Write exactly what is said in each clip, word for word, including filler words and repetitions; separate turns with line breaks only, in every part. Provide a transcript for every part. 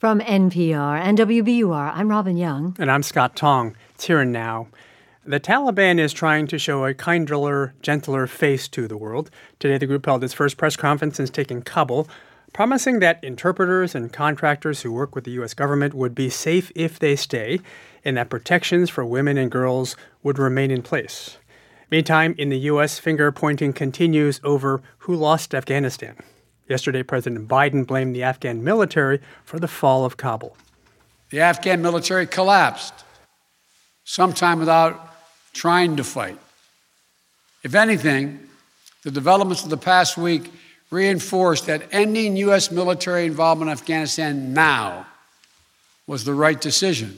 From N P R and W B U R, I'm Robin Young.
And I'm Scott Tong. It's here and now. The Taliban is trying to show a kinder, gentler face to the world. Today, the group held its first press conference since taking Kabul, promising that interpreters and contractors who work with the U S government would be safe if they stay, and that protections for women and girls would remain in place. Meantime, in the U S, finger-pointing continues over who lost Afghanistan. Yesterday, President Biden blamed the Afghan military for the fall of Kabul.
The Afghan military collapsed, sometime without trying to fight. If anything, the developments of the past week reinforced that ending U S military involvement in Afghanistan now was the right decision.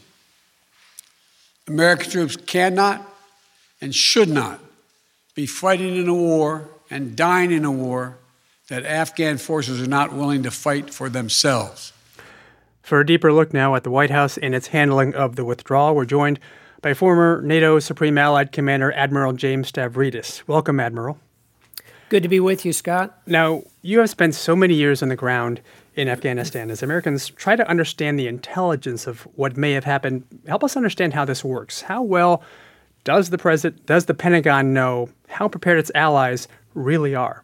American troops cannot and should not be fighting in a war and dying in a war that Afghan forces are not willing to fight for themselves.
For a deeper look now at the White House and its handling of the withdrawal, we're joined by former NATO Supreme Allied Commander Admiral James Stavridis. Welcome, Admiral.
Good to be with you, Scott.
Now, you have spent so many years on the ground in Afghanistan. As Americans try to understand the intelligence of what may have happened, help us understand how this works. How well does the president, does the Pentagon know how prepared its allies really are?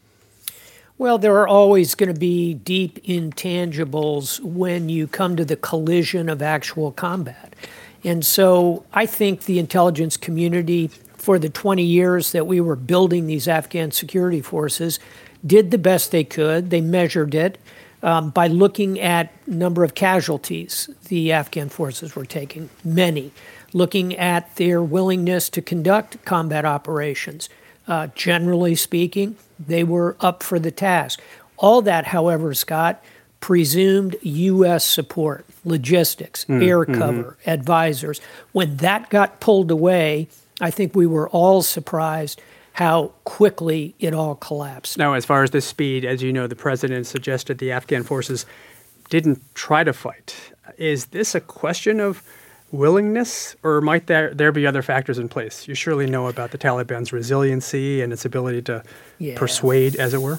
Well, there are always going to be deep intangibles when you come to the collision of actual combat. And so I think the intelligence community, for the twenty years that we were building these Afghan security forces, did the best they could. They measured it um, by looking at number of casualties the Afghan forces were taking, many, looking at their willingness to conduct combat operations. Uh, generally speaking, they were up for the task. All that, however, Scott, presumed U S support, logistics, mm, air cover, mm-hmm. advisors. When that got pulled away, I think we were all surprised how quickly it all collapsed.
Now, as far as the speed, as you know, the president suggested the Afghan forces didn't try to fight. Is this a question of willingness, or might there, there be other factors in place? You surely know about the Taliban's resiliency and its ability to yeah. persuade, as it were.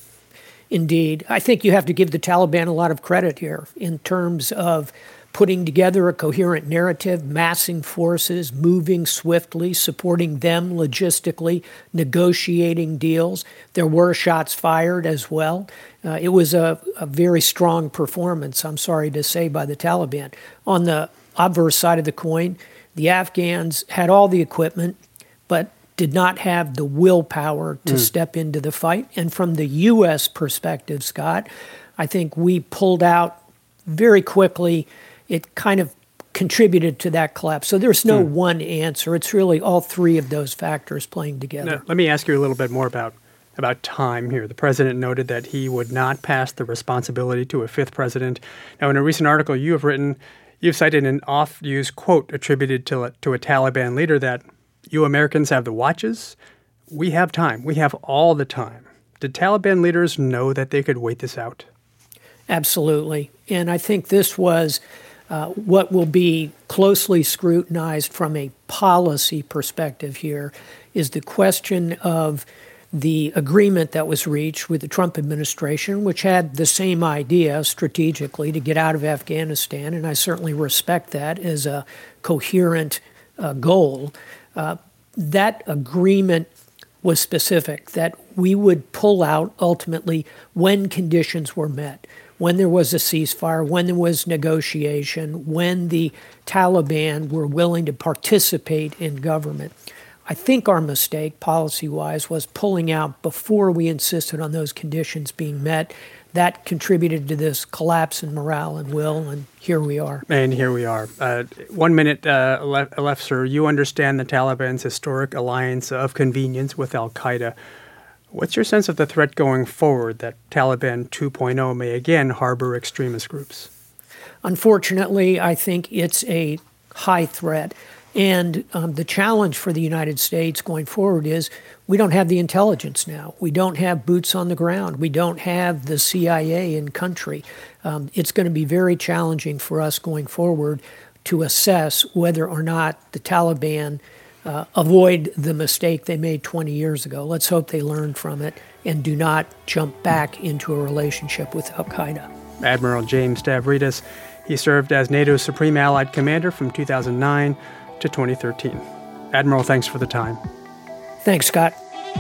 Indeed. I think you have to give the Taliban a lot of credit here in terms of putting together a coherent narrative, massing forces, moving swiftly, supporting them logistically, negotiating deals. There were shots fired as well. Uh, it was a, a very strong performance, I'm sorry to say, by the Taliban. On the obverse side of the coin, the Afghans had all the equipment, but did not have the willpower to mm. step into the fight. And from the U S perspective, Scott, I think we pulled out very quickly. It kind of contributed to that collapse. So there's no mm. one answer. It's really all three of those factors playing together.
Now, let me ask you a little bit more about, about time here. The president noted that he would not pass the responsibility to a fifth president. Now, in a recent article you have written, you've cited an oft-used quote attributed to a, to a Taliban leader that you Americans have the watches. We have time. We have all the time. Did Taliban leaders know that they could wait this out?
Absolutely. And I think this was uh, what will be closely scrutinized from a policy perspective here is the question of the agreement that was reached with the Trump administration, which had the same idea strategically to get out of Afghanistan, and I certainly respect that as a coherent uh, goal. Uh, that agreement was specific, that we would pull out ultimately when conditions were met, when there was a ceasefire, when there was negotiation, when the Taliban were willing to participate in government. I think our mistake, policy-wise, was pulling out before we insisted on those conditions being met. That contributed to this collapse in morale and will, and here we are.
And here we are. Uh, one minute uh, left, left, sir. You understand the Taliban's historic alliance of convenience with al-Qaeda. What's your sense of the threat going forward that Taliban two point oh may again harbor extremist groups?
Unfortunately, I think it's a high threat. And um, the challenge for the United States going forward is we don't have the intelligence now. We don't have boots on the ground. We don't have the C I A in country. Um, it's going to be very challenging for us going forward to assess whether or not the Taliban uh, avoid the mistake they made twenty years ago. Let's hope they learn from it and do not jump back into a relationship with al-Qaeda.
Admiral James Stavridis. He served as NATO's Supreme Allied Commander from two thousand nine to twenty thirteen. Admiral, thanks for the time.
Thanks, Scott.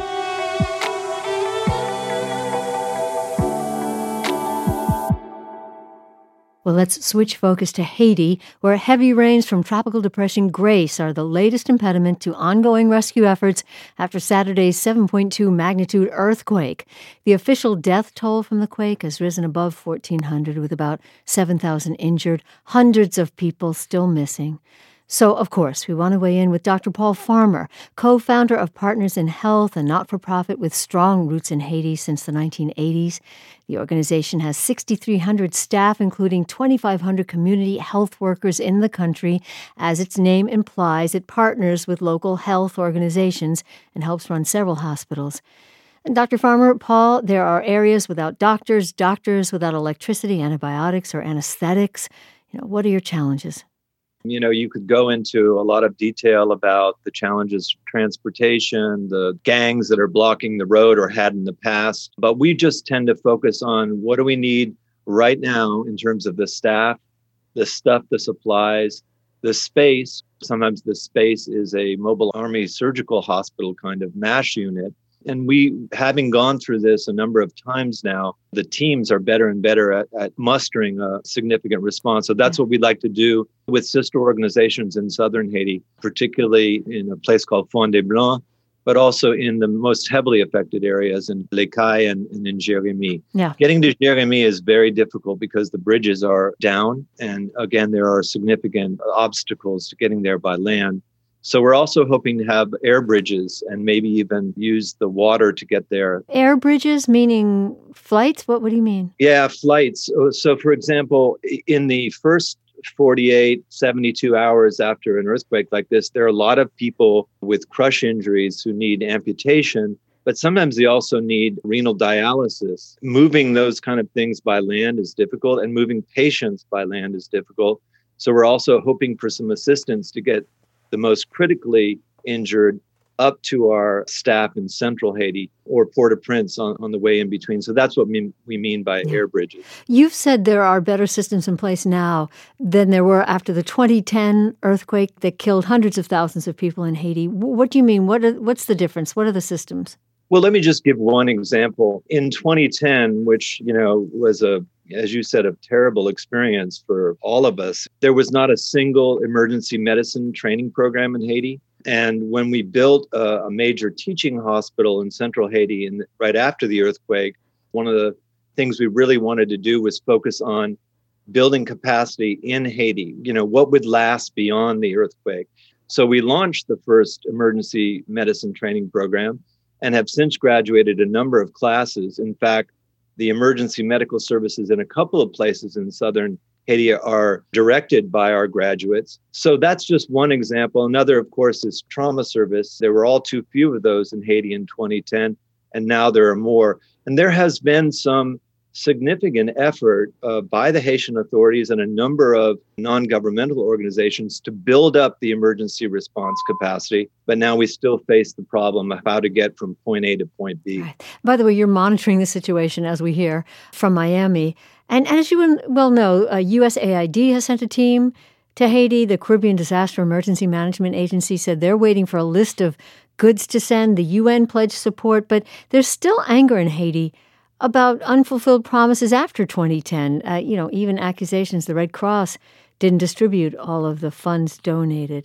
Well, let's switch focus to Haiti, where heavy rains from Tropical Depression Grace are the latest impediment to ongoing rescue efforts after Saturday's seven point two magnitude earthquake. The official death toll from the quake has risen above fourteen hundred, with about seven thousand injured, hundreds of people still missing. So, of course, we want to weigh in with Doctor Paul Farmer, co-founder of Partners in Health, a not-for-profit with strong roots in Haiti since the nineteen eighties. The organization has six thousand three hundred staff, including two thousand five hundred community health workers in the country. As its name implies, it partners with local health organizations and helps run several hospitals. And Doctor Farmer, Paul, there are areas without doctors, doctors without electricity, antibiotics, or anesthetics. You know, what are your challenges?
You know, you could go into a lot of detail about the challenges of transportation, the gangs that are blocking the road or had in the past. But we just tend to focus on what do we need right now in terms of the staff, the stuff, the supplies, the space. Sometimes the space is a mobile army surgical hospital kind of MASH unit. And we, having gone through this a number of times now, the teams are better and better at, at mustering a significant response. So that's what we'd like to do with sister organizations in southern Haiti, particularly in a place called Fond-des-Blancs, but also in the most heavily affected areas in Les Cayes and, and in Jérémie.
Yeah.
Getting to Jérémie is very difficult because the bridges are down. And again, there are significant obstacles to getting there by land. So we're also hoping to have air bridges and maybe even use the water to get there.
Air bridges, meaning flights? What, what do you mean?
Yeah, flights. So, for example, in the first forty-eight, seventy-two hours after an earthquake like this, there are a lot of people with crush injuries who need amputation, but sometimes they also need renal dialysis. Moving those kind of things by land is difficult, and moving patients by land is difficult. So we're also hoping for some assistance to get the most critically injured up to our staff in central Haiti or Port-au-Prince on, on the way in between. So that's what we, we mean by air bridges.
You've said there are better systems in place now than there were after the twenty ten earthquake that killed hundreds of thousands of people in Haiti. What do you mean? What are, what's the difference? What are the systems?
Well, let me just give one example. In twenty ten, which, you know, was a as you said, a terrible experience for all of us. There was not a single emergency medicine training program in Haiti. And when we built a, a major teaching hospital in central Haiti and right after the earthquake, one of the things we really wanted to do was focus on building capacity in Haiti. You know, what would last beyond the earthquake? So we launched the first emergency medicine training program and have since graduated a number of classes. In fact, the emergency medical services in a couple of places in southern Haiti are directed by our graduates. So that's just one example. Another, of course, is trauma service. There were all too few of those in Haiti in twenty ten, and now there are more. And there has been some significant effort uh, by the Haitian authorities and a number of non-governmental organizations to build up the emergency response capacity. But now we still face the problem of how to get from point A to point B.
Right. By the way, you're monitoring the situation, as we hear, from Miami. And as you well know, uh, U S A I D has sent a team to Haiti. The Caribbean Disaster Emergency Management Agency said they're waiting for a list of goods to send. The U N pledged support, but there's still anger in Haiti about unfulfilled promises after twenty ten. Uh, you know, even accusations the Red Cross didn't distribute all of the funds donated.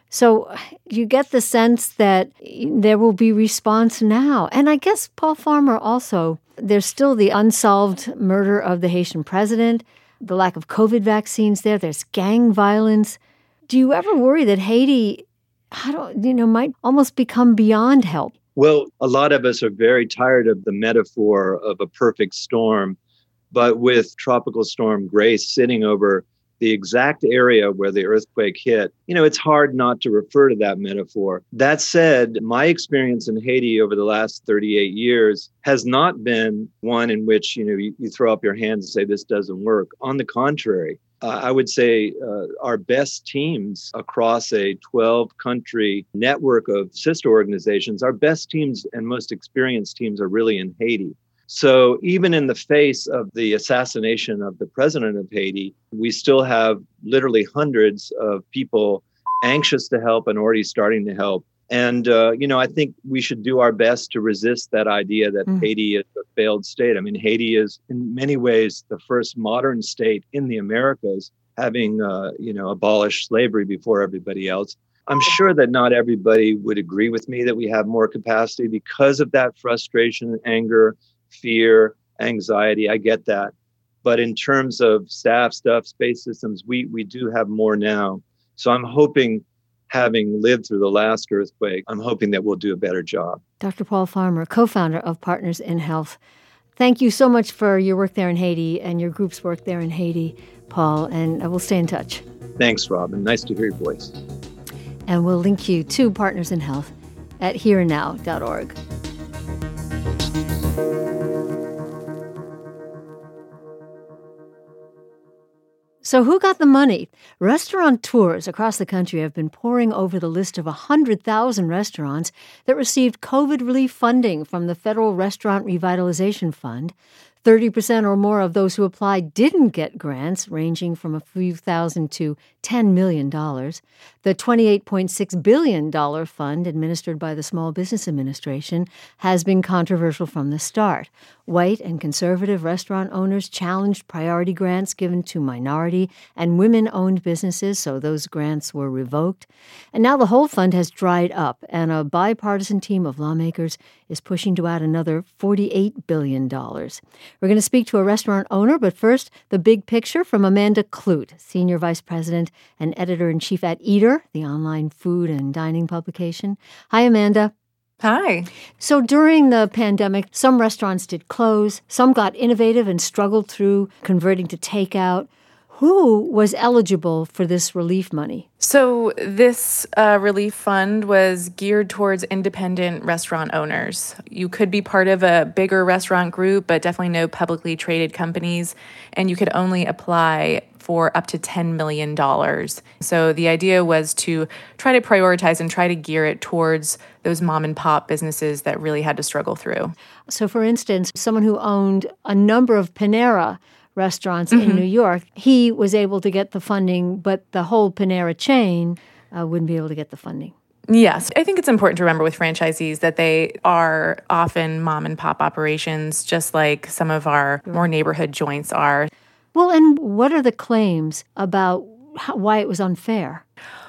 So you get the sense that there will be response now. And I guess, Paul Farmer, also, there's still the unsolved murder of the Haitian president, the lack of COVID vaccines there, there's gang violence. Do you ever worry that Haiti, I don't, you know, might almost become beyond help?
Well, a lot of us are very tired of the metaphor of a perfect storm, but with Tropical Storm Grace sitting over the exact area where the earthquake hit, you know, it's hard not to refer to that metaphor. That said, my experience in Haiti over the last thirty-eight years has not been one in which, you know, you, you throw up your hands and say, this doesn't work. On the contrary, uh, I would say uh, our best teams across a twelve country network of sister organizations, our best teams and most experienced teams are really in Haiti. So even in the face of the assassination of the president of Haiti, we still have literally hundreds of people anxious to help and already starting to help. And, uh, you know, I think we should do our best to resist that idea that mm. Haiti is a failed state. I mean, Haiti is in many ways the first modern state in the Americas, having, uh, you know, abolished slavery before everybody else. I'm sure that not everybody would agree with me that we have more capacity because of that frustration, anger, fear, anxiety. I get that. But in terms of staff, stuff, space systems, we we do have more now. So I'm hoping, having lived through the last earthquake, I'm hoping that we'll do a better job.
Doctor Paul Farmer, co-founder of Partners in Health. Thank you so much for your work there in Haiti and your group's work there in Haiti, Paul, and we'll stay in touch.
Thanks, Robin. Nice to hear your voice.
And we'll link you to Partners in Health at here and now dot org. So who got the money? Restaurateurs across the country have been poring over the list of one hundred thousand restaurants that received COVID relief funding from the Federal Restaurant Revitalization Fund. thirty percent or more of those who applied didn't get grants, ranging from a few thousand to ten million dollars. The twenty-eight point six billion dollars fund administered by the Small Business Administration has been controversial from the start. White and conservative restaurant owners challenged priority grants given to minority and women-owned businesses, so those grants were revoked. And now the whole fund has dried up, and a bipartisan team of lawmakers is pushing to add another forty-eight billion dollars. We're going to speak to a restaurant owner, but first, the big picture from Amanda Kludt, Senior Vice President and Editor-in-Chief at Eater, the online food and dining publication. Hi, Amanda.
Hi.
So during the pandemic, some restaurants did close, some got innovative and struggled through converting to takeout. Who was eligible for this relief money?
So this uh, relief fund was geared towards independent restaurant owners. You could be part of a bigger restaurant group, but definitely no publicly traded companies, and you could only apply for up to ten million dollars. So the idea was to try to prioritize and try to gear it towards those mom and pop businesses that really had to struggle through.
So for instance, someone who owned a number of Panera restaurants mm-hmm. in New York, he was able to get the funding, but the whole Panera chain uh, wouldn't be able to get the funding.
Yes. I think it's important to remember with franchisees that they are often mom and pop operations, just like some of our more neighborhood joints are.
Well, and what are the claims about how, why it was unfair?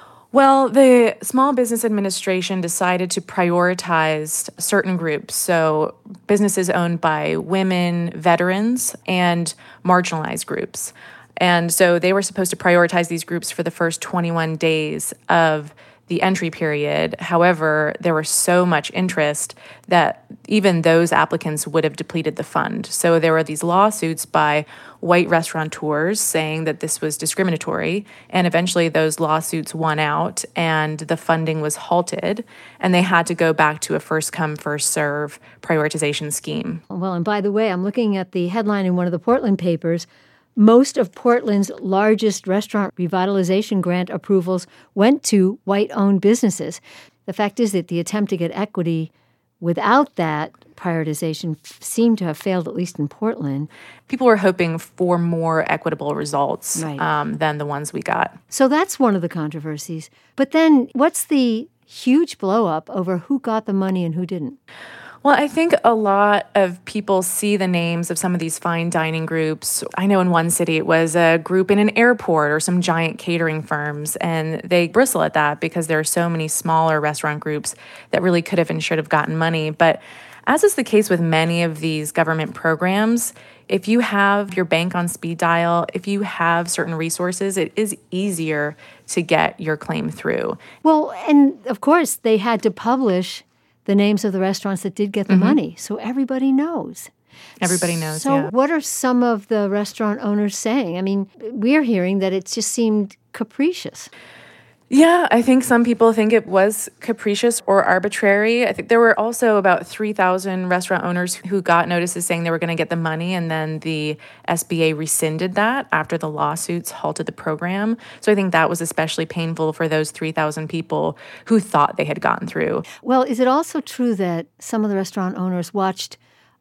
Well, the Small Business Administration decided to prioritize certain groups, so businesses owned by women, veterans, and marginalized groups. And so they were supposed to prioritize these groups for the first twenty-one days of the entry period. However, there was so much interest that even those applicants would have depleted the fund. So there were these lawsuits by white restaurateurs saying that this was discriminatory, and eventually those lawsuits won out and the funding was halted, and they had to go back to a first-come, first-serve prioritization scheme.
Well, and by the way, I'm looking at the headline in one of the Portland papers. Most of Portland's largest restaurant revitalization grant approvals went to white-owned businesses. The fact is that the attempt to get equity without that prioritization seemed to have failed, at least in Portland.
People were hoping for more equitable results
right.
um, than the ones we got.
So that's one of the controversies. But then what's the huge blow-up over who got the money and who didn't?
Well, I think a lot of people see the names of some of these fine dining groups. I know in one city it was a group in an airport or some giant catering firms, and they bristle at that because there are so many smaller restaurant groups that really could have and should have gotten money. But as is the case with many of these government programs, if you have your bank on speed dial, if you have certain resources, it is easier to get your claim through.
Well, and of course, they had to publish the names of the restaurants that did get the mm-hmm. money, so everybody knows.
Everybody knows,
So
yeah.
what are some of the restaurant owners saying? I mean, we're hearing that it just seemed capricious.
Yeah, I think some people think it was capricious or arbitrary. I think there were also about three thousand restaurant owners who got notices saying they were going to get the money, and then the S B A rescinded that after the lawsuits halted the program. So I think that was especially painful for those three thousand people who thought they had gotten through.
Well, is it also true that some of the restaurant owners watched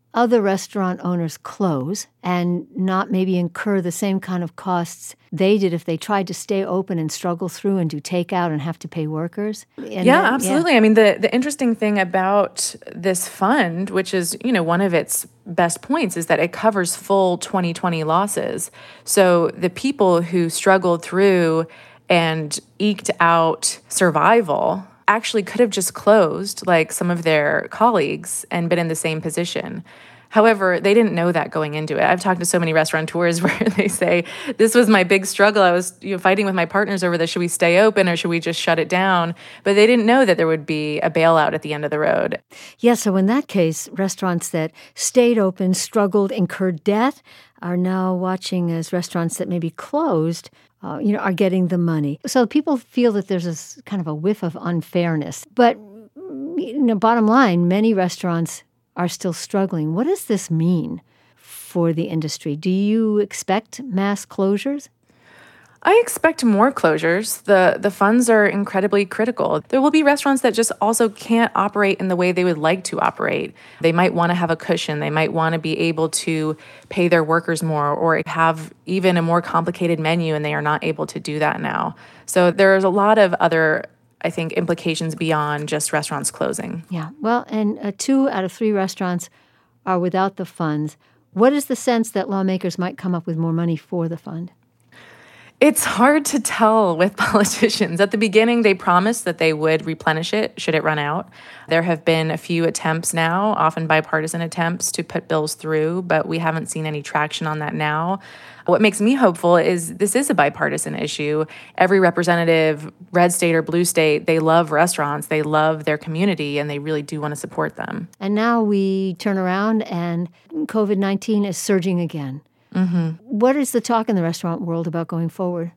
other restaurant owners close and not maybe incur the same kind of costs they did if they tried to stay open and struggle through and do takeout and have to pay workers? And
yeah,
then,
absolutely.
Yeah.
I mean, the, the interesting thing about this fund, which is, you know, one of its best points, is that it covers full twenty twenty losses. So the people who struggled through and eked out survival actually could have just closed like some of their colleagues and been in the same position. However, they didn't know that going into it. I've talked to so many restaurateurs where they say, this was my big struggle. I was you know, fighting with my partners over this. Should we stay open or should we just shut it down? But they didn't know that there would be a bailout at the end of the road.
Yeah, so in that case, restaurants that stayed open, struggled, incurred debt, are now watching as restaurants that maybe closed Uh, you know, are getting the money. So people feel that there's this kind of a whiff of unfairness. But, you know, bottom line, many restaurants are still struggling. What does this mean for the industry? Do you expect mass closures?
I expect more closures. The the funds are incredibly critical. There will be restaurants that just also can't operate in the way they would like to operate. They might want to have a cushion. They might want to be able to pay their workers more or have even a more complicated menu, and they are not able to do that now. So there's a lot of other, I think, implications beyond just restaurants closing.
Yeah. Well, and uh, two out of three restaurants are without the funds. What is the sense that lawmakers might come up with more money for the fund?
It's hard to tell with politicians. At the beginning, they promised that they would replenish it should it run out. There have been a few attempts now, often bipartisan attempts, to put bills through, but we haven't seen any traction on that now. What makes me hopeful is this is a bipartisan issue. Every representative, red state or blue state, they love restaurants, they love their community, and they really do want to support them.
And now we turn around and covid nineteen is surging again.
Mm-hmm.
What is the talk in the restaurant world about going forward?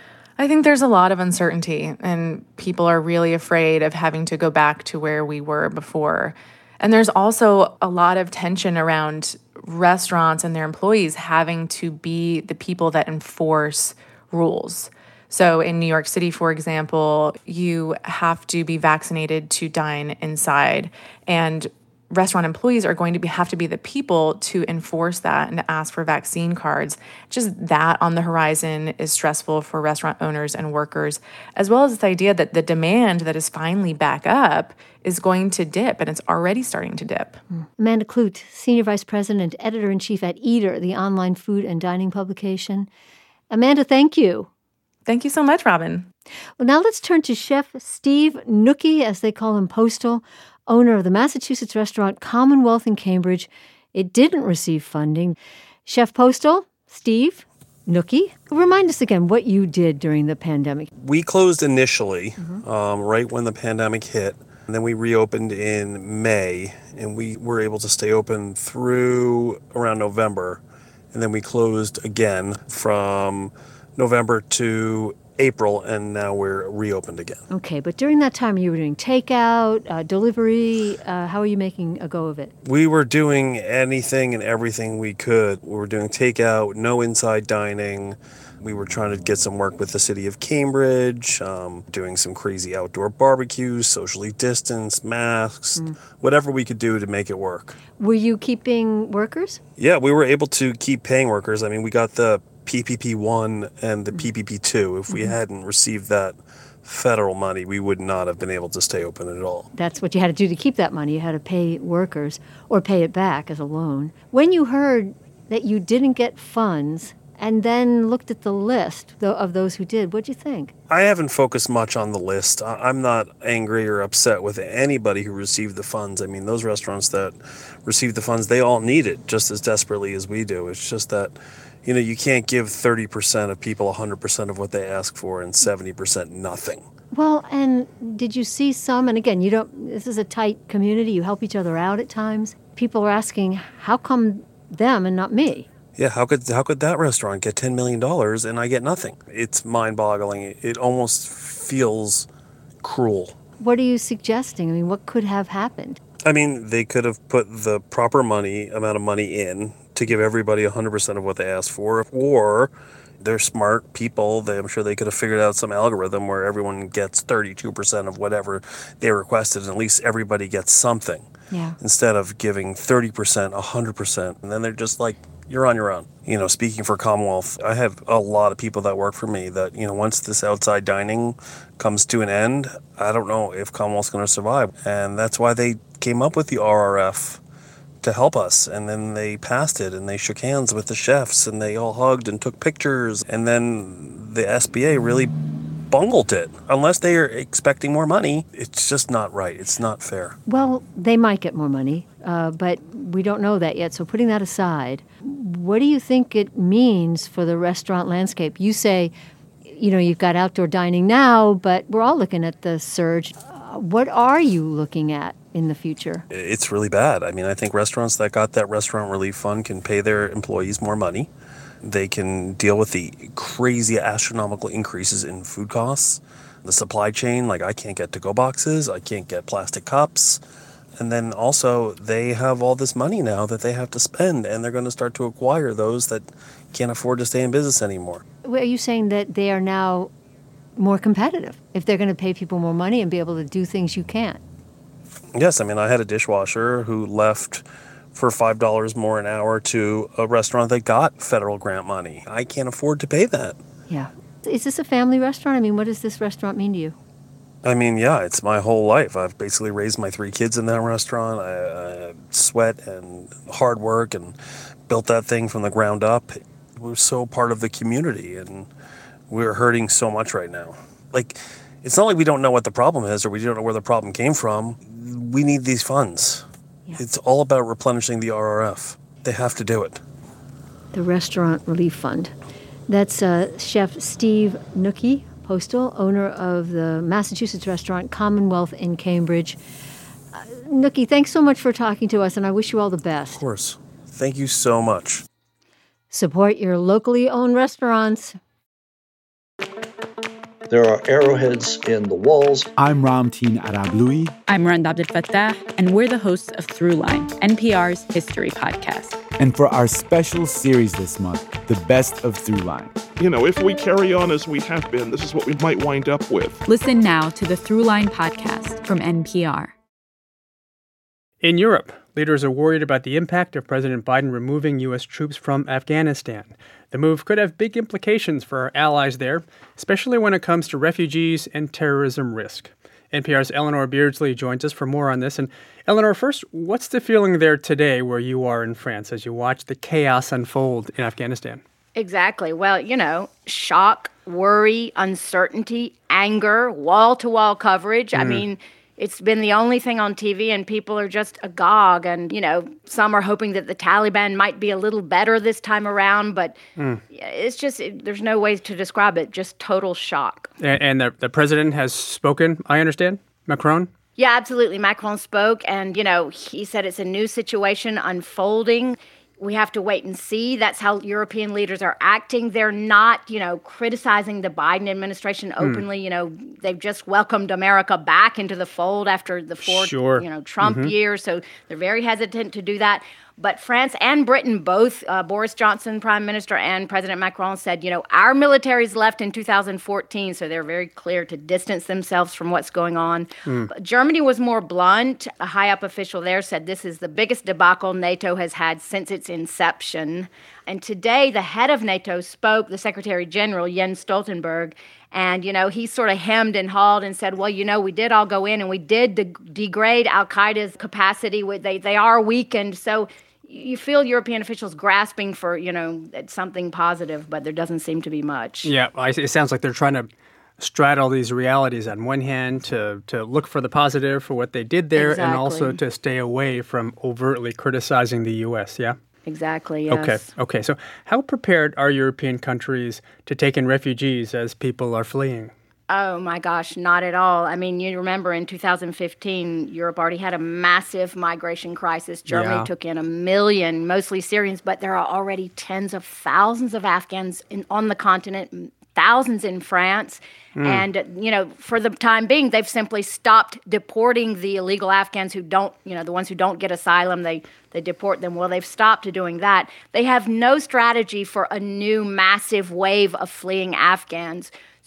I think there's a lot of uncertainty, and people are really afraid of having to go back to where we were before. And there's also a lot of tension around restaurants and their employees having to be the people that enforce rules. So in New York City, for example, you have to be vaccinated to dine inside, and restaurant employees are going to be, have to be the people to enforce that and to ask for vaccine cards. Just that on the horizon is stressful for restaurant owners and workers, as well as this idea that the demand that is finally back up is going to dip, and it's already starting to dip.
Mm. Amanda Kludt, Senior Vice President and Editor-in-Chief at Eater, the online food and dining publication. Amanda, thank you.
Thank you so much, Robin.
Well, now let's turn to Chef Steve Nooky, as they call him, Postal, owner of the Massachusetts restaurant Commonwealth in Cambridge. It didn't receive funding. Chef Postal, Steve Nooky, remind us again what you did during the pandemic.
We closed initially,
Mm-hmm.
um, right when the pandemic hit, and then we reopened in May, and we were able to stay open through around November, and then we closed again from November to April, and now we're reopened again.
Okay, but during that time you were doing takeout, uh, delivery. Uh, how are you making a go of it?
We were doing anything and everything we could. We were doing takeout, no inside dining. We were trying to get some work with the city of Cambridge, um, doing some crazy outdoor barbecues, socially distanced, masks, mm. whatever we could do to make it work.
Were you keeping workers?
Yeah, we were able to keep paying workers. I mean, we got the P P P one and the P P P two. If we mm-hmm. hadn't received that federal money, we would not have been able to stay open at all.
That's what you had to do to keep that money. You had to pay workers or pay it back as a loan. When you heard that you didn't get funds and then looked at the list of those who did, what'd you think?
I haven't focused much on the list. I'm not angry or upset with anybody who received the funds. I mean, those restaurants that received the funds, they all need it just as desperately as we do. It's just that, you know, you can't give thirty percent of people one hundred percent of what they ask for and seventy percent nothing.
Well, and did you see some, and again, you don't, this is a tight community, you help each other out at times. People are asking, how come them and not me?
Yeah, how could how could that restaurant get ten million dollars and I get nothing? It's mind-boggling. It almost feels cruel.
What are you suggesting? I mean, what could have happened?
I mean, they could have put the proper money, amount of money in to give everybody one hundred percent of what they asked for, or they're smart people. They, I'm sure they could have figured out some algorithm where everyone gets thirty-two percent of whatever they requested, and at least everybody gets something.
Yeah.
instead of giving thirty percent, one hundred percent. And then they're just like, you're on your own. You know, speaking for Commonwealth, I have a lot of people that work for me that, you know, once this outside dining comes to an end, I don't know if Commonwealth's going to survive. And that's why they came up with the R R F to help us. And then they passed it and they shook hands with the chefs and they all hugged and took pictures. And then the S B A really bungled it. Unless they are expecting more money, it's just not right. It's not fair.
Well, they might get more money, uh, but we don't know that yet. So putting that aside, what do you think it means for the restaurant landscape? You say, you know, you've got outdoor dining now, but we're all looking at the surge. Uh, what are you looking at in the future?
It's really bad. I mean, I think restaurants that got that restaurant relief fund can pay their employees more money. They can deal with the crazy astronomical increases in food costs, the supply chain, like I can't get to-go boxes, I can't get plastic cups. And then also they have all this money now that they have to spend, and they're going to start to acquire those that can't afford to stay in business anymore.
Are you saying that they are now more competitive if they're going to pay people more money and be able to do things you can't?
Yes, I mean, I had a dishwasher who left for five dollars more an hour to a restaurant that got federal grant money. I can't afford to pay that.
Yeah. Is this a family restaurant? I mean, what does this restaurant mean to you?
I mean, yeah, it's my whole life. I've basically raised my three kids in that restaurant. I, I sweat and hard work and built that thing from the ground up. We're so part of the community, and we're hurting so much right now. Like, it's not like we don't know what the problem is or we don't know where the problem came from. We need these funds. Yeah. It's all about replenishing the R R F. They have to do it.
The Restaurant Relief Fund. That's uh, Chef Steve Nookie, Postal, owner of the Massachusetts restaurant Commonwealth in Cambridge. Uh, Nookie, thanks so much for talking to us, and I wish you all the best.
Of course. Thank you so much.
Support your locally owned restaurants.
There are arrowheads in the walls.
I'm Ramteen Arablouei.
I'm Rand Abdel Fattah, and we're the hosts of Throughline, N P R's history podcast.
And for our special series this month, The Best of Throughline.
You know, if we carry on as we have been, this is what we might wind up with.
Listen now to the Throughline podcast from N P R.
In Europe, leaders are worried about the impact of President Biden removing U S troops from Afghanistan. The move could have big implications for our allies there, especially when it comes to refugees and terrorism risk. N P R's Eleanor Beardsley joins us for more on this. And Eleanor, first, what's the feeling there today where you are in France as you watch the chaos unfold in Afghanistan?
Exactly. Well, you know, shock, worry, uncertainty, anger, wall-to-wall coverage. Mm. I mean, it's been the only thing on T V, and people are just agog. And, you know, some are hoping that the Taliban might be a little better this time around, but mm. it's just, it, there's no way to describe it, just total shock.
And, and the, the president has spoken, I understand, Macron?
Yeah, absolutely. Macron spoke, and, you know, he said it's a new situation unfolding. We have to wait and see. That's how European leaders are acting. They're not, you know, criticizing the Biden administration openly. Mm. You know, they've just welcomed America back into the fold after the four,
sure.
you know, Trump
mm-hmm.
years. So they're very hesitant to do that. But France and Britain, both uh, Boris Johnson, Prime Minister, and President Macron said, you know, our military's left in two thousand fourteen, so they're very clear to distance themselves from what's going on. Mm. But Germany was more blunt. A high-up official there said this is the biggest debacle NATO has had since its inception. And today, the head of NATO spoke, the Secretary General, Jens Stoltenberg, and, you know, he sort of hemmed and hawed and said, well, you know, we did all go in and we did de- degrade al-Qaeda's capacity. They, they are weakened, so you feel European officials grasping for, you know, something positive, but there doesn't seem to be much.
Yeah, it sounds like they're trying to straddle these realities on one hand to, to look for the positive for what they did there
exactly.
and also to stay away from overtly criticizing the U S, yeah?
Exactly, yes.
Okay, okay. So how prepared are European countries to take in refugees as people are fleeing?
Oh, my gosh, not at all. I mean, you remember in two thousand fifteen, Europe already had a massive migration crisis. Germany
yeah.
took in a million, mostly Syrians, but there are already tens of thousands of Afghans in, on the continent, thousands in France. Mm. And, you know, for the time being, they've simply stopped deporting the illegal Afghans who don't, you know, the ones who don't get asylum, they, they deport them. Well, they've stopped doing that. They have no strategy for a new massive wave of fleeing Afghans.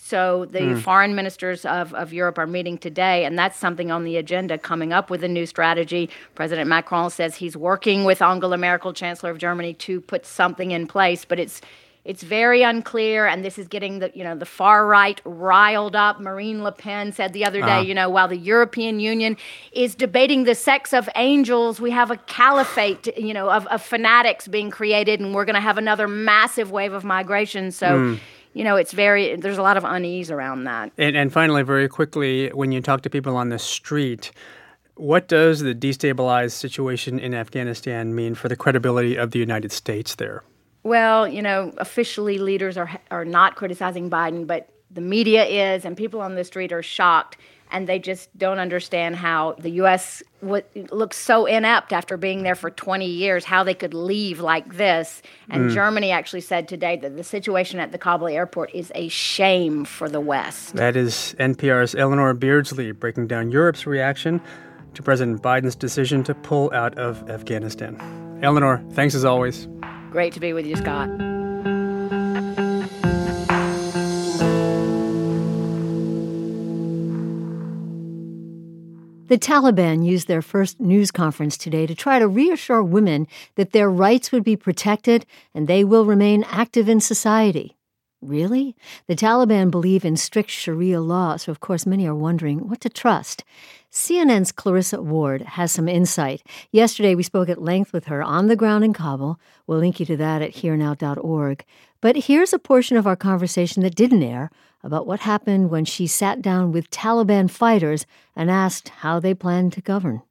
So the
Mm.
foreign ministers of, of Europe are meeting today, and that's something on the agenda, coming up with a new strategy. President Macron says he's working with Angela Merkel, Chancellor of Germany, to put something in place, but it's it's very unclear, and this is getting the you know the far right riled up. Marine Le Pen said the other day,
Uh-huh.
you know, while the European Union is debating the sex of angels, we have a caliphate, you know, of, of fanatics being created, and we're going to have another massive wave of migration. So.
Mm.
You know, it's very, there's a lot of unease around that.
And, and finally, very quickly, when you talk to people on the street, what does the destabilized situation in Afghanistan mean for the credibility of the United States there?
Well, you know, officially leaders are are not criticizing Biden, but the media is, and people on the street are shocked, and they just don't understand how the U S w- looks so inept after being there for twenty years, how they could leave like this. And
Mm.
Germany actually said today that the situation at the Kabul airport is a shame for the West.
That is N P R's Eleanor Beardsley breaking down Europe's reaction to President Biden's decision to pull out of Afghanistan. Eleanor, thanks as always.
Great to be with you, Scott.
The Taliban used their first news conference today to try to reassure women that their rights would be protected and they will remain active in society. Really? The Taliban believe in strict Sharia law, so of course many are wondering what to trust. C N N's Clarissa Ward has some insight. Yesterday we spoke at length with her on the ground in Kabul. We'll link you to that at here now dot org. But here's a portion of our conversation that didn't air about what happened when she sat down with Taliban fighters and asked how they planned to govern.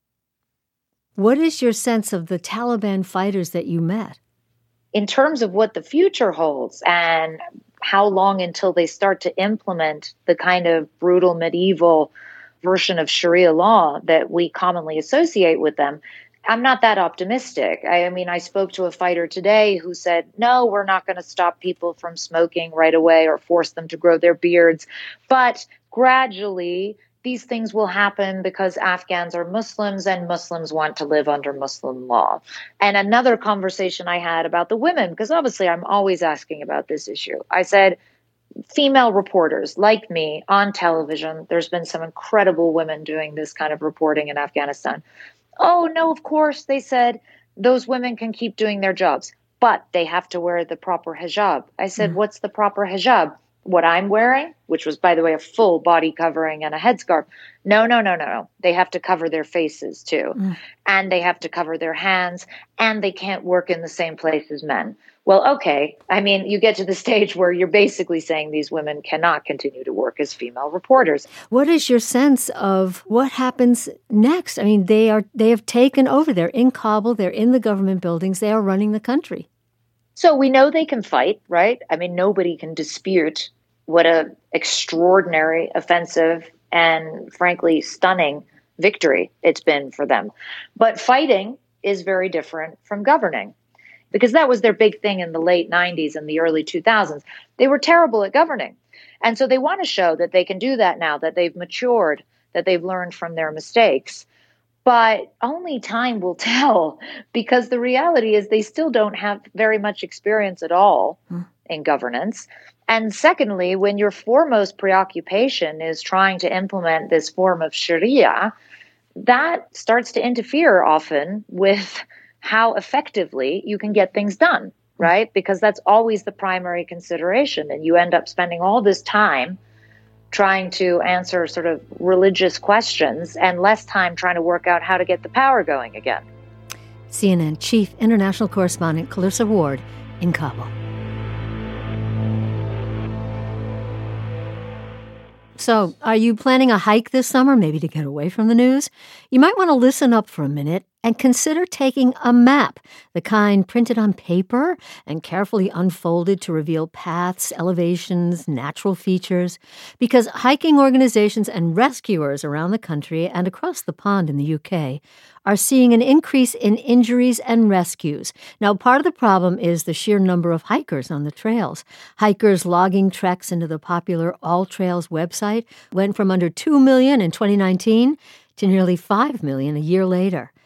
What is your sense of the Taliban fighters that you met?
In terms of what the future holds and how long until they start to implement the kind of brutal medieval version of Sharia law that we commonly associate with them, I'm not that optimistic. I, I mean, I spoke to a fighter today who said, no, we're not going to stop people from smoking right away or force them to grow their beards. But gradually, these things will happen because Afghans are Muslims and Muslims want to live under Muslim law. And another conversation I had about the women, because obviously I'm always asking about this issue. I said, female reporters like me on television, there's been some incredible women doing this kind of reporting in Afghanistan. Oh, no, of course, they said, those women can keep doing their jobs, but they have to wear the proper hijab. I said, mm. what's the proper hijab? What I'm wearing, which was, by the way, a full body covering and a headscarf. No, no, no, no, no. They have to cover their faces, too. Mm. And they have to cover their hands, and they can't work in the same place as men. Well, okay. I mean, you get to the stage where you're basically saying these women cannot continue to work as female reporters.
What is your sense of what happens next? I mean, they are they have taken over. They're in Kabul. They're in the government buildings. They are running the country.
So we know they can fight, right? I mean, nobody can dispute what a extraordinary, offensive, and frankly, stunning victory it's been for them. But fighting is very different from governing, because that was their big thing in the late nineties and the early two thousands. They were terrible at governing. And so they want to show that they can do that now, that they've matured, that they've learned from their mistakes. But only time will tell, because the reality is they still don't have very much experience at all mm. in governance. And secondly, when your foremost preoccupation is trying to implement this form of Sharia, that starts to interfere often with how effectively you can get things done, right? Because that's always the primary consideration. And you end up spending all this time trying to answer sort of religious questions and less time trying to work out how to get the power going again.
C N N Chief International Correspondent Clarissa Ward in Kabul. So, are you planning a hike this summer, maybe to get away from the news? You might want to listen up for a minute and consider taking a map, the kind printed on paper and carefully unfolded to reveal paths, elevations, natural features, because hiking organizations and rescuers around the country and across the pond in the U K are seeing an increase in injuries and rescues. Now, part of the problem is the sheer number of hikers on the trails. Hikers logging treks into the popular All Trails website went from under two million in twenty nineteen to nearly five million a year later.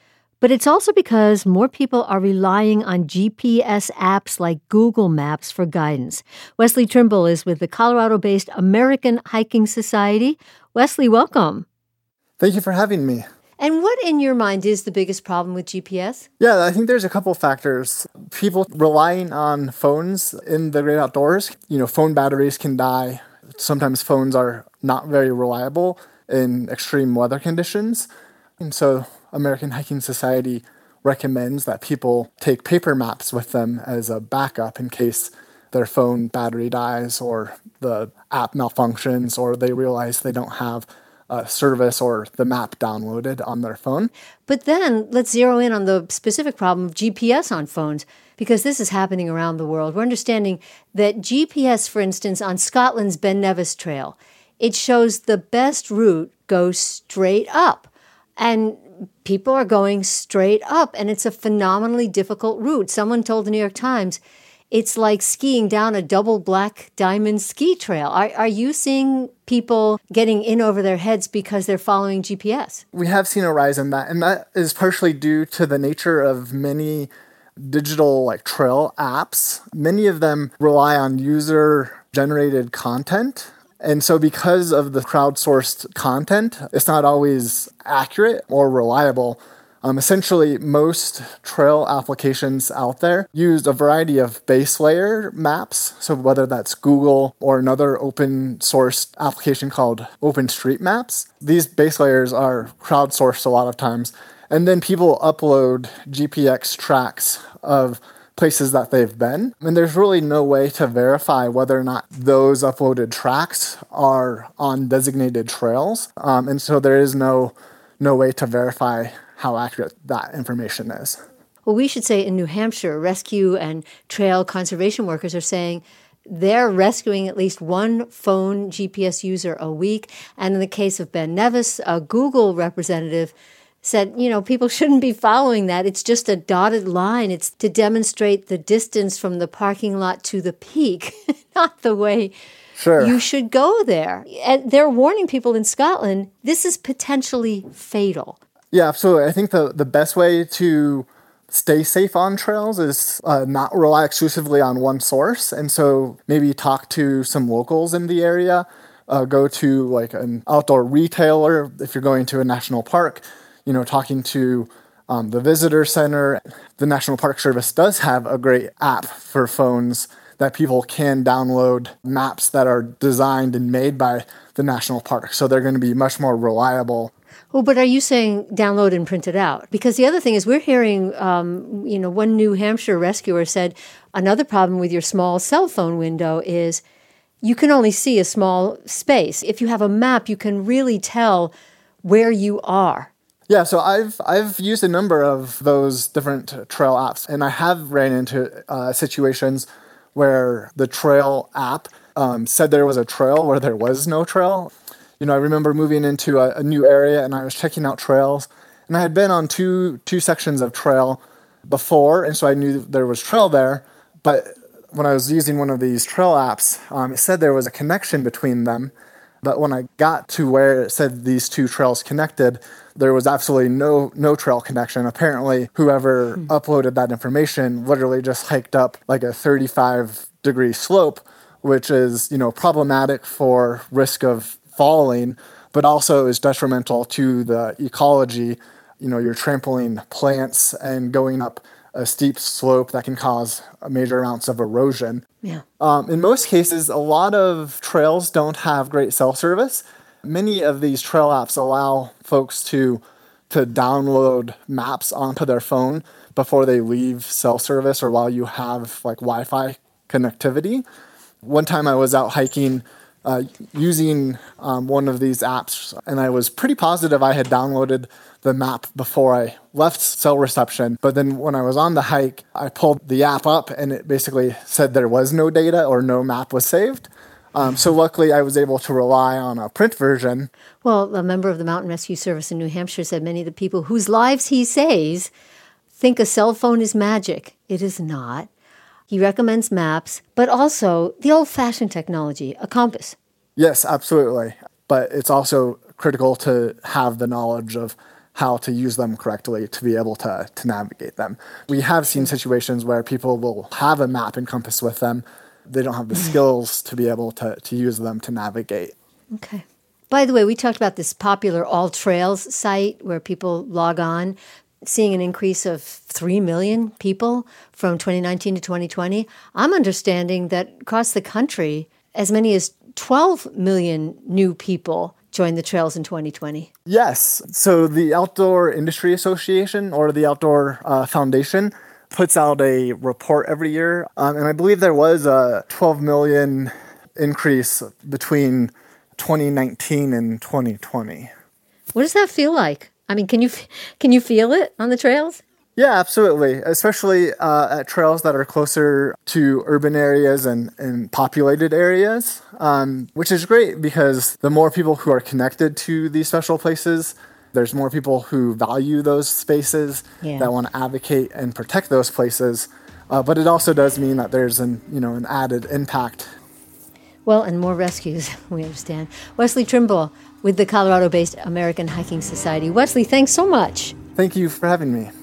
But it's also because more people are relying on G P S apps like Google Maps for guidance. Wesley Trimble is with the Colorado-based American Hiking Society. Wesley, welcome.
Thank you for having me.
And what, in your mind, is the biggest problem with G P S?
Yeah, I think there's a couple factors. People relying on phones in the great outdoors. You know, phone batteries can die. Sometimes phones are not very reliable in extreme weather conditions. And so American Hiking Society recommends that people take paper maps with them as a backup in case their phone battery dies or the app malfunctions or they realize they don't have a service or the map downloaded on their phone.
But then let's zero in on the specific problem of G P S on phones, because this is happening around the world. We're understanding that G P S, for instance, on Scotland's Ben Nevis Trail, it shows the best route goes straight up. And people are going straight up, and it's a phenomenally difficult route. Someone told the New York Times it's like skiing down a double black diamond ski trail. Are, are you seeing people getting in over their heads because they're following G P S?
We have seen a rise in that, and that is partially due to the nature of many digital like trail apps. Many of them rely on user-generated content. And so because of the crowdsourced content, it's not always accurate or reliable. Um, essentially, most trail applications out there use a variety of base layer maps. So whether that's Google or another open source application called OpenStreetMaps, these base layers are crowdsourced a lot of times. And then people upload G P X tracks of places that they've been. And there's really no way to verify whether or not those uploaded tracks are on designated trails. Um, and so there is no no way to verify how accurate that information is.
Well, we should say in New Hampshire, rescue and trail conservation workers are saying they're rescuing at least one phone G P S user a week. And in the case of Ben Nevis, a Google representative said, you know, people shouldn't be following that. It's just a dotted line. It's to demonstrate the distance from the parking lot to the peak, not the way
sure.
you should go there. And they're warning people in Scotland, this is potentially fatal.
Yeah, absolutely. I think the, the best way to stay safe on trails is uh, not rely exclusively on one source. And so maybe talk to some locals in the area, uh, go to like an outdoor retailer if you're going to a national park, you know, talking to um, the visitor center. The National Park Service does have a great app for phones that people can download, maps that are designed and made by the national park. So they're going to be much more reliable.
Well, but are you saying download and print it out? Because the other thing is we're hearing, um, you know, one New Hampshire rescuer said another problem with your small cell phone window is you can only see a small space. If you have a map, you can really tell where you are.
Yeah, so I've I've used a number of those different trail apps, and I have ran into uh, situations where the trail app um, said there was a trail where there was no trail. You know, I remember moving into a, a new area, and I was checking out trails, and I had been on two two sections of trail before, and so I knew there was trail there. But when I was using one of these trail apps, um, it said there was a connection between them. But when I got to where it said these two trails connected, there was absolutely no no trail connection. Apparently, whoever hmm. uploaded that information literally just hiked up like a thirty-five degree slope, which is, you know, problematic for risk of falling, but also is detrimental to the ecology. You know, you're trampling plants and going up a steep slope that can cause major amounts of erosion.
Yeah.
Um, in most cases, a lot of trails don't have great cell service. Many of these trail apps allow folks to to download maps onto their phone before they leave cell service or while you have like Wi-Fi connectivity. One time I was out hiking uh, using um, one of these apps, and I was pretty positive I had downloaded the map before I left cell reception. But then when I was on the hike, I pulled the app up and it basically said there was no data or no map was saved. Um, so luckily I was able to rely on a print version.
Well, a member of the Mountain Rescue Service in New Hampshire said many of the people whose lives he saves think a cell phone is magic. It is not. He recommends maps, but also the old-fashioned technology, a compass.
Yes, absolutely. But it's also critical to have the knowledge of how to use them correctly to be able to, to navigate them. We have seen situations where people will have a map and compass with them. They don't have the skills to be able to, to use them to navigate.
Okay. By the way, we talked about this popular All Trails site where people log on, seeing an increase of three million people from twenty nineteen to twenty twenty. I'm understanding that across the country, as many as twelve million new people joined the trails in twenty twenty.
Yes. So the Outdoor Industry Association, or the Outdoor uh, Foundation, puts out a report every year. Um, and I believe there was a twelve million increase between twenty nineteen and twenty twenty.
What does that feel like? I mean, can you can you feel it on the trails?
Yeah, absolutely. Especially uh, at trails that are closer to urban areas and, and populated areas, um, which is great because the more people who are connected to these special places, there's more people who value those spaces, yeah. that want to advocate and protect those places. Uh, but it also does mean that there's an you know an added impact.
Well, and more rescues, we understand. Wesley Trimble with the Colorado-based American Hiking Society. Wesley, thanks so much.
Thank you for having me.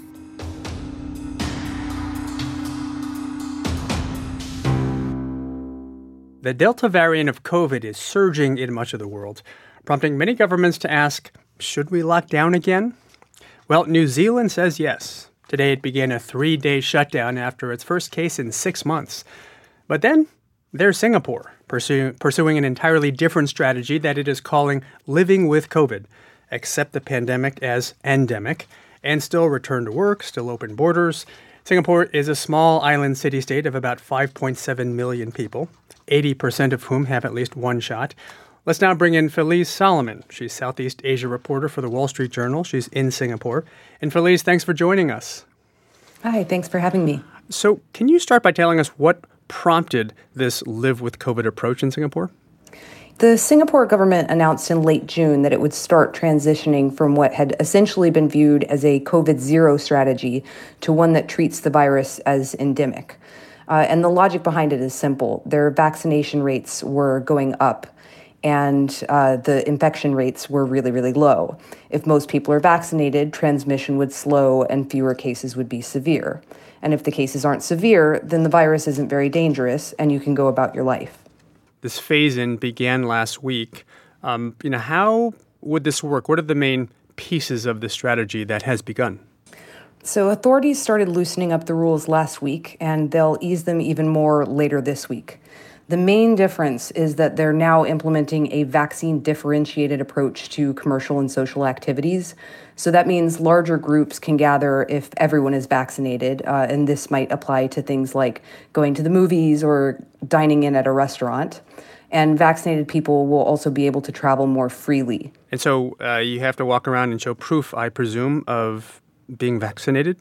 The Delta variant of COVID is surging in much of the world, prompting many governments to ask, should we lock down again? Well, New Zealand says yes. Today it began a three-day shutdown after its first case in six months. But then there's Singapore, pursue, pursuing an entirely different strategy that it is calling living with COVID, accept the pandemic as endemic, and still return to work, still open borders. Singapore is a small island city-state of about five point seven million people, eighty percent of whom have at least one shot. Let's now bring in Felice Solomon. She's Southeast Asia reporter for the Wall Street Journal. She's in Singapore. And Felice, thanks for joining us.
Hi, thanks for having me.
So can you start by telling us what prompted this live with COVID approach in Singapore?
The Singapore government announced in late June that it would start transitioning from what had essentially been viewed as a COVID zero strategy to one that treats the virus as endemic. Uh, and the logic behind it is simple. Their vaccination rates were going up, and uh, the infection rates were really, really low. If most people are vaccinated, transmission would slow and fewer cases would be severe. And if the cases aren't severe, then the virus isn't very dangerous and you can go about your life.
This phase-in began last week. Um, you know, how would this work? What are the main pieces of the strategy that has begun?
So authorities started loosening up the rules last week, and they'll ease them even more later this week. The main difference is that they're now implementing a vaccine-differentiated approach to commercial and social activities. So that means larger groups can gather if everyone is vaccinated, uh, and this might apply to things like going to the movies or dining in at a restaurant. And vaccinated people will also be able to travel more freely.
And so uh, you have to walk around and show proof, I presume, of being vaccinated?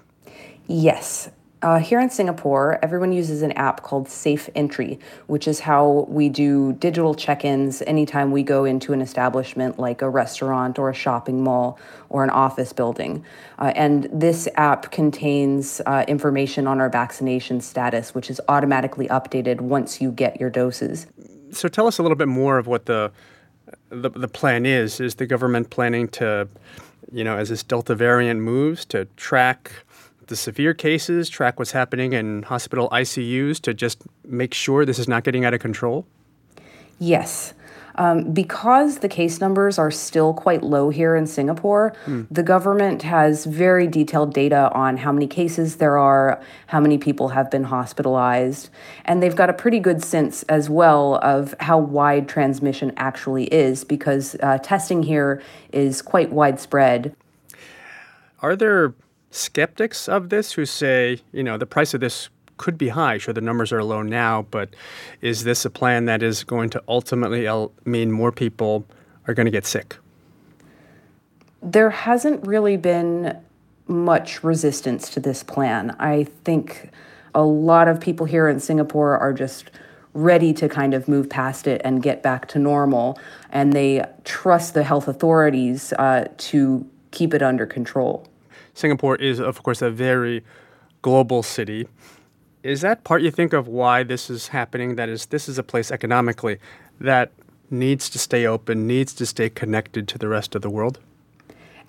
Yes. Uh, here in Singapore, everyone uses an app called Safe Entry, which is how we do digital check-ins anytime we go into an establishment like a restaurant or a shopping mall or an office building. Uh, and this app contains uh, information on our vaccination status, which is automatically updated once you get your doses.
So tell us a little bit more of what the the, the plan is. Is the government planning to, you know, as this Delta variant moves, to track the severe cases, track what's happening in hospital I C Us to just make sure this is not getting out of control?
Yes. Um, because the case numbers are still quite low here in Singapore, mm. the government has very detailed data on how many cases there are, how many people have been hospitalized, and they've got a pretty good sense as well of how wide transmission actually is, because uh, testing here is quite widespread.
Are there skeptics of this who say, you know, the price of this could be high? Sure, the numbers are low now, but is this a plan that is going to ultimately mean more people are going to get sick?
There hasn't really been much resistance to this plan. I think a lot of people here in Singapore are just ready to kind of move past it and get back to normal, and they trust the health authorities uh, to keep it under control.
Singapore is, of course, a very global city. Is that part, you think, of why this is happening? That is, this is a place economically that needs to stay open, needs to stay connected to the rest of the world?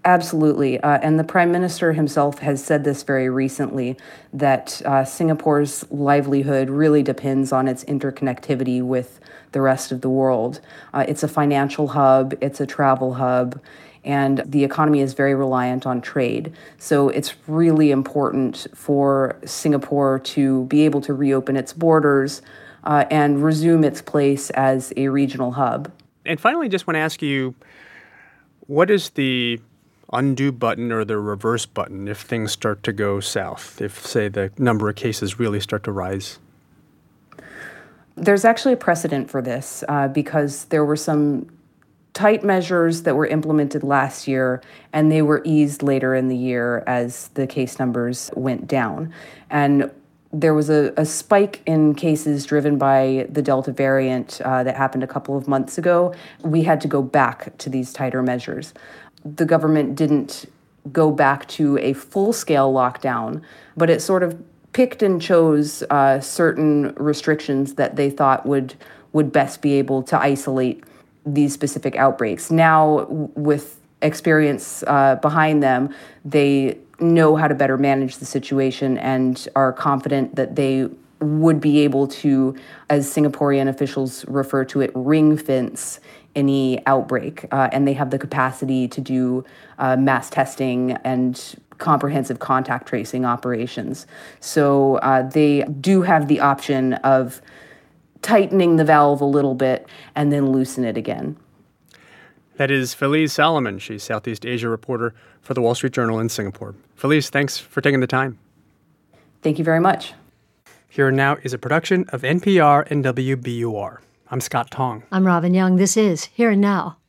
Absolutely. Uh, and the Prime Minister himself has said this very recently, that uh, Singapore's livelihood really depends on its interconnectivity with the rest of the world. Uh, it's a financial hub, it's a travel hub, and the economy is very reliant on trade. So it's really important for Singapore to be able to reopen its borders uh, and resume its place as a regional hub.
And finally, just want to ask you, what is the undo button or the reverse button if things start to go south, if, say, the number of cases really start to rise?
There's actually a precedent for this uh, because there were some tight measures that were implemented last year, and they were eased later in the year as the case numbers went down. And there was a, a spike in cases driven by the Delta variant uh, that happened a couple of months ago. We had to go back to these tighter measures. The government didn't go back to a full-scale lockdown, but it sort of picked and chose uh, certain restrictions that they thought would would best be able to isolate these specific outbreaks. Now, with experience uh, behind them, they know how to better manage the situation and are confident that they would be able to, as Singaporean officials refer to it, ring fence any outbreak. Uh, and they have the capacity to do uh, mass testing and comprehensive contact tracing operations. So uh, they do have the option of tightening the valve a little bit and then loosen it again.
That is Feliz Salomon. She's Southeast Asia reporter for the Wall Street Journal in Singapore. Feliz, thanks for taking the time.
Thank you very much.
Here and Now is a production of N P R and W B U R. I'm Scott Tong.
I'm Robin Young. This is Here and Now.